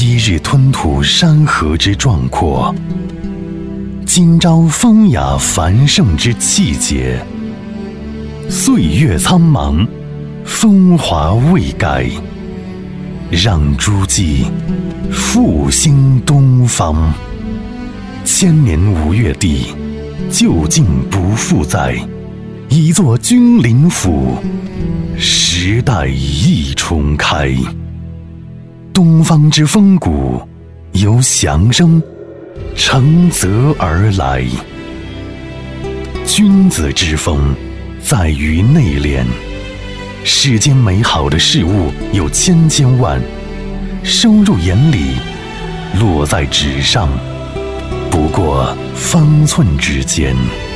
昔日吞吐山河之壮阔，今朝风雅繁盛之气节。岁月苍茫，风华未改，让诸暨复兴东方。千年吴越地，究竟不复在，一座君临府，时代一重开。东方之风骨，由响声承泽而来。君子之风，在于内敛。世间美好的事物有千千万，收入眼里，落在纸上，不过方寸之间。